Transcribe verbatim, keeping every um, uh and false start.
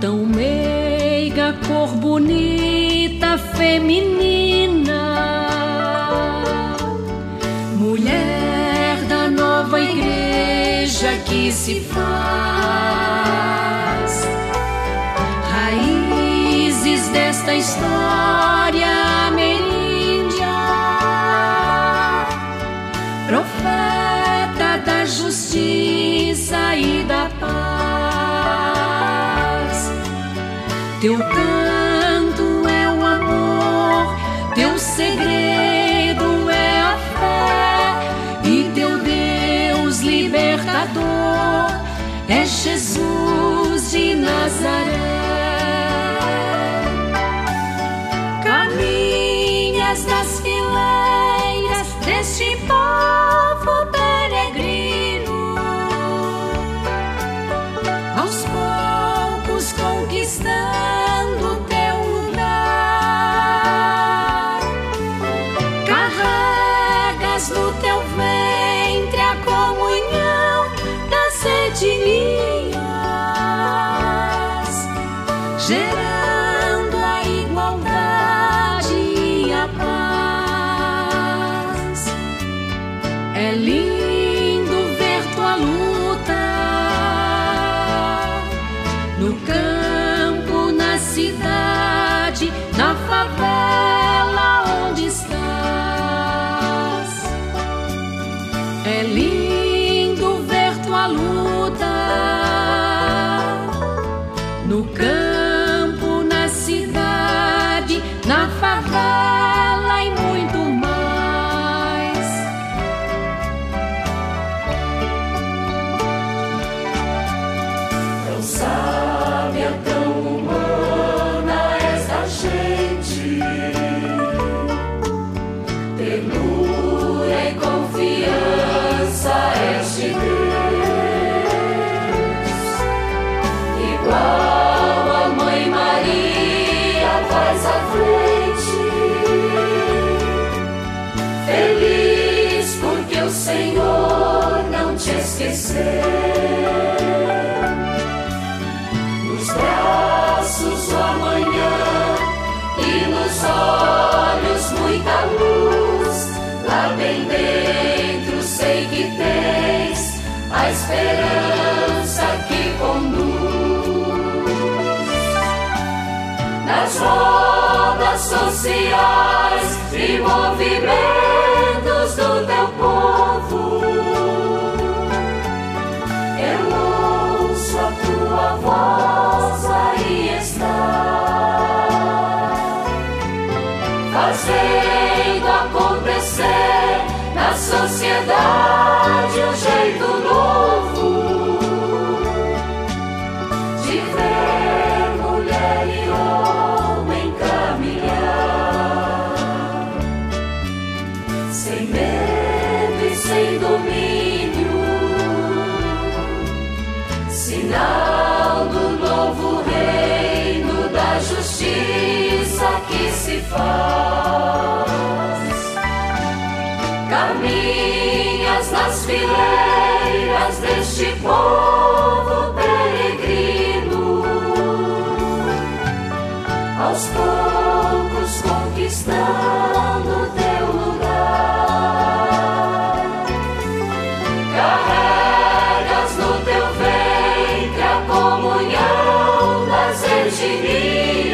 tão meiga, cor bonita, feminina, mulher da nova igreja que se faz, raízes desta história ameríndia, profeta da justiça e da paz. Teu canto é o amor, teu segredo é a fé, e teu Deus libertador é Jesus de Nazaré. Caminhas das fileiras deste povo peregrino, aos poucos conquistando teu lugar. Carregas no teu ventre a comunhão das etnias, gerando a igualdade e a paz. É lindo ver tua luta no campo, na cidade, na favela onde estás. É lindo ver tua luta no campo, na cidade, na favela e muito mais. Tão sábia, tão humana esta gente, ternura e confiança este Deus, igual a Mãe Maria vais à frente, feliz porque o Senhor não te esqueceu. Nos braços o amanhã e nos olhos muita luz, lá bem dentro sei que tens a esperança que conduz. Nas rodas sociais e movimentos do teu povo, eu ouço a tua voz aí está, fazendo acontecer na sociedade um jeito novo de ver mulher e homem caminhar, sem medo e sem domínio, sinal do novo reino da justiça que se faz. Caminhas nas fileiras deste povo peregrino, aos poucos conquistando teu lugar. Carregas no teu ventre a comunhão das etnias,